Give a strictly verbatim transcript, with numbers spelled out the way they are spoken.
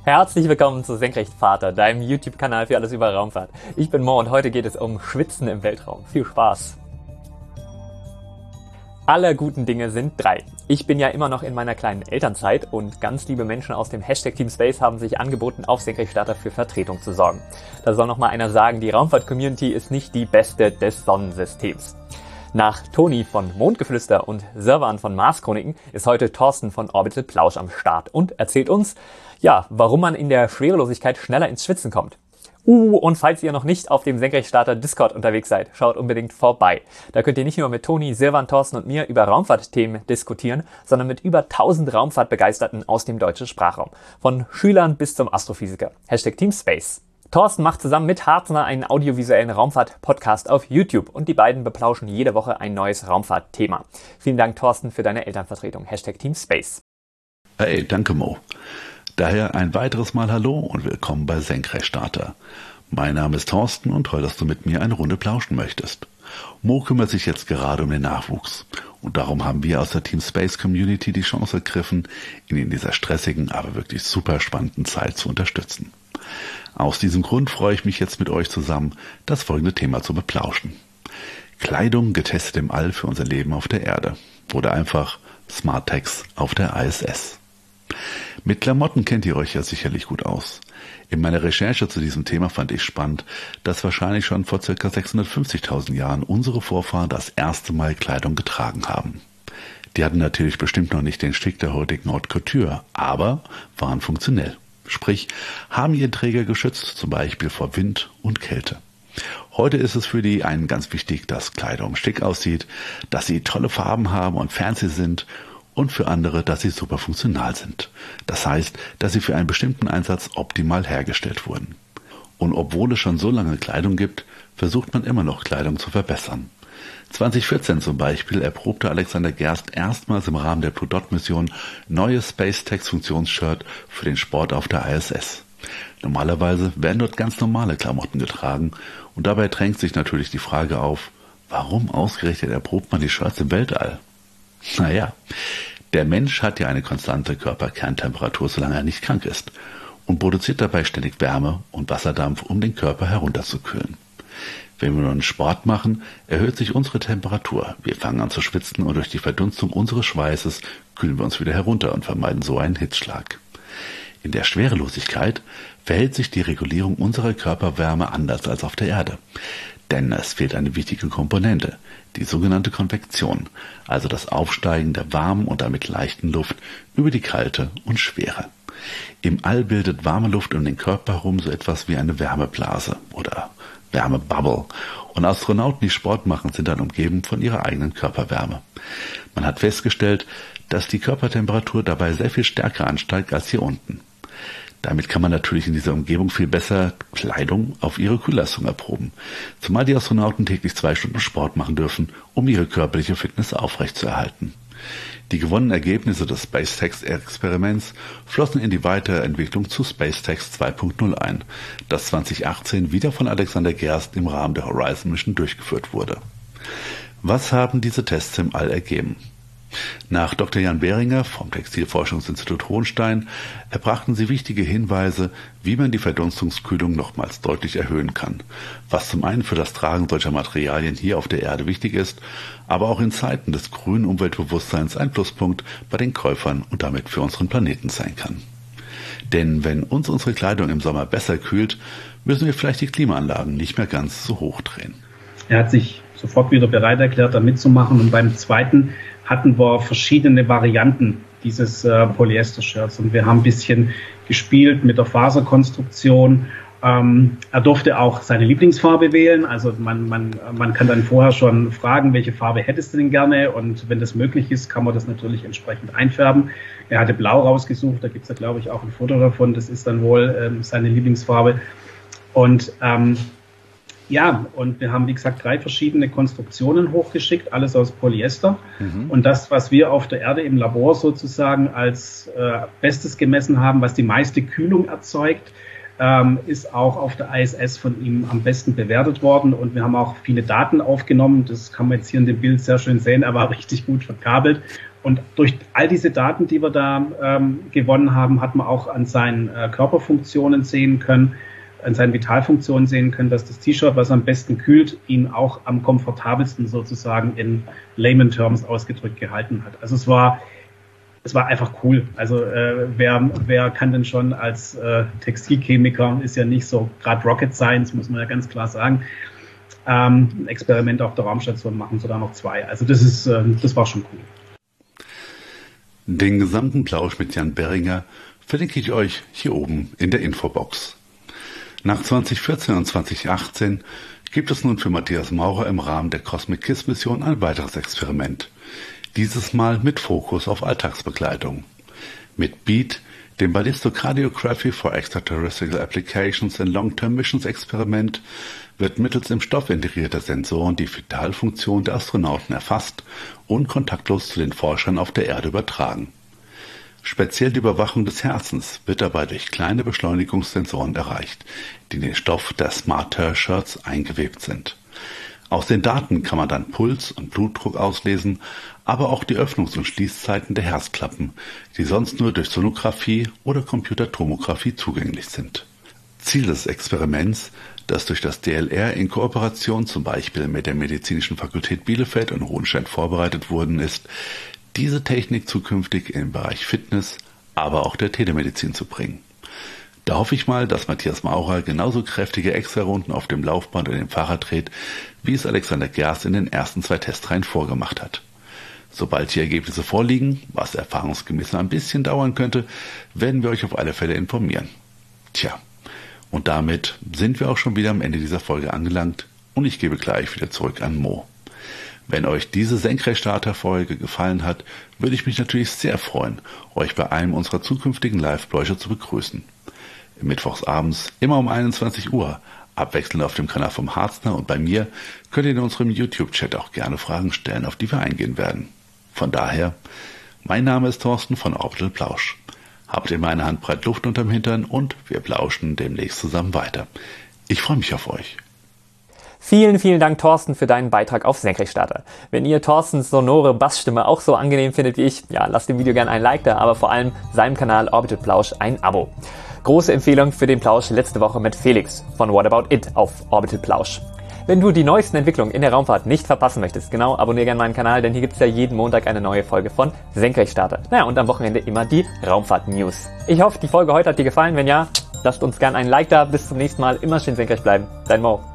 Herzlich willkommen zu Senkrechtvater, deinem YouTube-Kanal für alles über Raumfahrt. Ich bin Mo und heute geht es um Schwitzen im Weltraum. Viel Spaß! Aller guten Dinge sind drei. Ich bin ja immer noch in meiner kleinen Elternzeit und ganz liebe Menschen aus dem Hashtag Team Space haben sich angeboten, auf Senkrechtstarter für Vertretung zu sorgen. Da soll noch mal einer sagen, die Raumfahrt-Community ist nicht die beste des Sonnensystems. Nach Toni von Mondgeflüster und Servan von Mars-Chroniken ist heute Thorsten von Orbital Plausch am Start und erzählt uns, ja, warum man in der Schwerelosigkeit schneller ins Schwitzen kommt. Uh, und falls ihr noch nicht auf dem Senkrechtstarter Discord unterwegs seid, schaut unbedingt vorbei. Da könnt ihr nicht nur mit Toni, Servan, Thorsten und mir über Raumfahrtthemen diskutieren, sondern mit über tausend Raumfahrtbegeisterten aus dem deutschen Sprachraum. Von Schülern bis zum Astrophysiker. Hashtag Team Space. Thorsten macht zusammen mit Harzner einen audiovisuellen Raumfahrt-Podcast auf YouTube und die beiden beplauschen jede Woche ein neues Raumfahrt-Thema. Vielen Dank, Thorsten, für deine Elternvertretung. Hashtag Team Space. Hey, danke Mo. Daher ein weiteres Mal Hallo und willkommen bei Senkrechtstarter. Mein Name ist Thorsten und toll, dass du mit mir eine Runde plauschen möchtest. Mo kümmert sich jetzt gerade um den Nachwuchs und darum haben wir aus der Team Space Community die Chance ergriffen, ihn in dieser stressigen, aber wirklich super spannenden Zeit zu unterstützen. Aus diesem Grund freue ich mich jetzt mit euch zusammen, das folgende Thema zu beplauschen. Kleidung getestet im All für unser Leben auf der Erde oder einfach Smarttex auf der I S S. Mit Klamotten kennt ihr euch ja sicherlich gut aus. In meiner Recherche zu diesem Thema fand ich spannend, dass wahrscheinlich schon vor ca. sechshundertfünfzigtausend Jahren unsere Vorfahren das erste Mal Kleidung getragen haben. Die hatten natürlich bestimmt noch nicht den Stick der heutigen Haute Couture, aber waren funktionell. Sprich, haben ihren Träger geschützt, zum Beispiel vor Wind und Kälte. Heute ist es für die einen ganz wichtig, dass Kleidung schick aussieht, dass sie tolle Farben haben und fancy sind und für andere, dass sie super funktional sind. Das heißt, dass sie für einen bestimmten Einsatz optimal hergestellt wurden. Und obwohl es schon so lange Kleidung gibt, versucht man immer noch Kleidung zu verbessern. zweitausendvierzehn zum Beispiel erprobte Alexander Gerst erstmals im Rahmen der Blue Dot Mission neues SpaceTech-Funktionsshirt für den Sport auf der I S S. Normalerweise werden dort ganz normale Klamotten getragen und dabei drängt sich natürlich die Frage auf, warum ausgerechnet erprobt man die Shirts im Weltall? Naja, der Mensch hat ja eine konstante Körperkerntemperatur, solange er nicht krank ist, und produziert dabei ständig Wärme und Wasserdampf, um den Körper herunterzukühlen. Wenn wir nun Sport machen, erhöht sich unsere Temperatur. Wir fangen an zu schwitzen und durch die Verdunstung unseres Schweißes kühlen wir uns wieder herunter und vermeiden so einen Hitzschlag. In der Schwerelosigkeit verhält sich die Regulierung unserer Körperwärme anders als auf der Erde. Denn es fehlt eine wichtige Komponente, die sogenannte Konvektion, also das Aufsteigen der warmen und damit leichten Luft über die kalte und schwere. Im All bildet warme Luft um den Körper herum so etwas wie eine Wärmeblase oder Wärmebubble. Und Astronauten, die Sport machen, sind dann umgeben von ihrer eigenen Körperwärme. Man hat festgestellt, dass die Körpertemperatur dabei sehr viel stärker ansteigt als hier unten. Damit kann man natürlich in dieser Umgebung viel besser Kleidung auf ihre Kühlleistung erproben. Zumal die Astronauten täglich zwei Stunden Sport machen dürfen, um ihre körperliche Fitness aufrechtzuerhalten. Die gewonnenen Ergebnisse des SpaceTech-Experiments flossen in die Weiterentwicklung zu SpaceTech zwei Punkt null ein, das zweitausendachtzehn wieder von Alexander Gerst im Rahmen der Horizon Mission durchgeführt wurde. Was haben diese Tests im All ergeben? Nach Doktor Jan Behringer vom Textilforschungsinstitut Hohenstein erbrachten sie wichtige Hinweise, wie man die Verdunstungskühlung nochmals deutlich erhöhen kann, was zum einen für das Tragen solcher Materialien hier auf der Erde wichtig ist, aber auch in Zeiten des grünen Umweltbewusstseins ein Pluspunkt bei den Käufern und damit für unseren Planeten sein kann. Denn wenn uns unsere Kleidung im Sommer besser kühlt, müssen wir vielleicht die Klimaanlagen nicht mehr ganz so hoch drehen. Er hat sich sofort wieder bereit erklärt, da mitzumachen, und beim zweiten hatten wir verschiedene Varianten dieses äh, Polyester-Shirts und wir haben ein bisschen gespielt mit der Faserkonstruktion. Ähm, er durfte auch seine Lieblingsfarbe wählen, also man, man, man kann dann vorher schon fragen, welche Farbe hättest du denn gerne, und wenn das möglich ist, kann man das natürlich entsprechend einfärben. Er hatte Blau rausgesucht, da gibt es ja glaube ich auch ein Foto davon, das ist dann wohl ähm, seine Lieblingsfarbe. Und ähm, Ja, und wir haben, wie gesagt, drei verschiedene Konstruktionen hochgeschickt, alles aus Polyester. Mhm. Und das, was wir auf der Erde im Labor sozusagen als äh, Bestes gemessen haben, was die meiste Kühlung erzeugt, ähm, ist auch auf der I S S von ihm am besten bewertet worden. Und wir haben auch viele Daten aufgenommen. Das kann man jetzt hier in dem Bild sehr schön sehen. Er war richtig gut verkabelt. Und durch all diese Daten, die wir da ähm, gewonnen haben, hat man auch an seinen äh, Körperfunktionen sehen können, an seinen Vitalfunktionen sehen können, dass das T-Shirt, was am besten kühlt, ihn auch am komfortabelsten sozusagen in Layman Terms ausgedrückt gehalten hat. Also es war, es war einfach cool. Also äh, wer, wer kann denn schon als äh, Textilchemiker, ist ja nicht so gerade Rocket Science, muss man ja ganz klar sagen, ähm, ein Experiment auf der Raumstation machen, sogar noch zwei. Also das ist, äh, das war schon cool. Den gesamten Plausch mit Jan Berringer verlinke ich euch hier oben in der Infobox. Nach zwanzig vierzehn und zwanzig achtzehn gibt es nun für Matthias Maurer im Rahmen der Cosmic Kiss Mission ein weiteres Experiment. Dieses Mal mit Fokus auf Alltagsbekleidung. Mit BEAT, dem Ballistocardiography for Extraterrestrial Applications in Long-Term Missions Experiment, wird mittels im Stoff integrierter Sensoren die Vitalfunktion der Astronauten erfasst und kontaktlos zu den Forschern auf der Erde übertragen. Speziell die Überwachung des Herzens wird dabei durch kleine Beschleunigungssensoren erreicht, die in den Stoff der Smart-Shirts eingewebt sind. Aus den Daten kann man dann Puls und Blutdruck auslesen, aber auch die Öffnungs- und Schließzeiten der Herzklappen, die sonst nur durch Sonographie oder Computertomographie zugänglich sind. Ziel des Experiments, das durch das D L R in Kooperation zum Beispiel mit der Medizinischen Fakultät Bielefeld und Hohenstein vorbereitet worden ist, diese Technik zukünftig im Bereich Fitness, aber auch der Telemedizin zu bringen. Da hoffe ich mal, dass Matthias Maurer genauso kräftige Extrarunden auf dem Laufband und dem Fahrrad dreht, wie es Alexander Gerst in den ersten zwei Testreihen vorgemacht hat. Sobald die Ergebnisse vorliegen, was erfahrungsgemäß noch ein bisschen dauern könnte, werden wir euch auf alle Fälle informieren. Tja, und damit sind wir auch schon wieder am Ende dieser Folge angelangt und ich gebe gleich wieder zurück an Mo. Wenn euch diese Senkrechtstarter-Folge gefallen hat, würde ich mich natürlich sehr freuen, euch bei einem unserer zukünftigen Live-Bläuche zu begrüßen. Mittwochsabends, immer um einundzwanzig Uhr, abwechselnd auf dem Kanal vom Harzner und bei mir, könnt ihr in unserem YouTube-Chat auch gerne Fragen stellen, auf die wir eingehen werden. Von daher, mein Name ist Thorsten von Orbital Plausch. Habt in meiner Handbreit Luft unterm Hintern und wir plauschen demnächst zusammen weiter. Ich freue mich auf euch. Vielen, vielen Dank, Thorsten, für deinen Beitrag auf Senkrechtstarter. Wenn ihr Thorstens sonore Bassstimme auch so angenehm findet wie ich, ja, lasst dem Video gerne ein Like da, aber vor allem seinem Kanal Orbital Plausch ein Abo. Große Empfehlung für den Plausch letzte Woche mit Felix von What About It auf Orbital Plausch. Wenn du die neuesten Entwicklungen in der Raumfahrt nicht verpassen möchtest, genau, abonniere gerne meinen Kanal, denn hier gibt es ja jeden Montag eine neue Folge von Senkrechtstarter. Naja, und am Wochenende immer die Raumfahrt-News. Ich hoffe, die Folge heute hat dir gefallen. Wenn ja, lasst uns gerne ein Like da. Bis zum nächsten Mal. Immer schön senkrecht bleiben. Dein Mo.